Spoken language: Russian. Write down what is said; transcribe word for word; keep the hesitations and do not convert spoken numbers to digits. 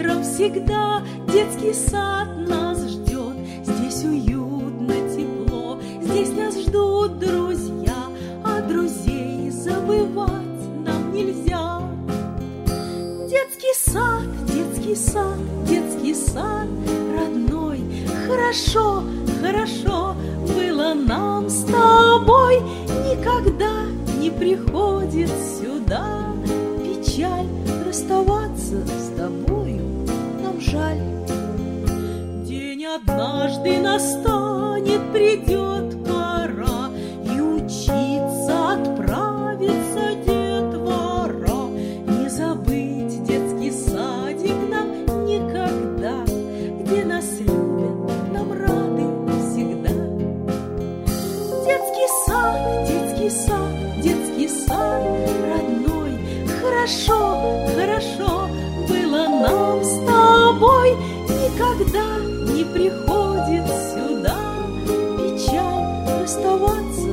утром всегда детский сад нас ждет. Здесь уютно, тепло, здесь нас ждут друзья, а друзей забывать нам нельзя. Детский сад, детский сад, детский сад родной, хорошо, хорошо было нам с тобой. Никогда не приходит сюда печаль, расставаться с тобою нам жаль. День однажды настанет, придет пора, и учиться отправится детвора. Не забыть детский садик нам никогда, где нас любят, нам рады всегда. Детский сад, детский сад, детский сад родной, хорошо, хорошо было нам с тобой. Никогда не приходит сюда печаль, расставаться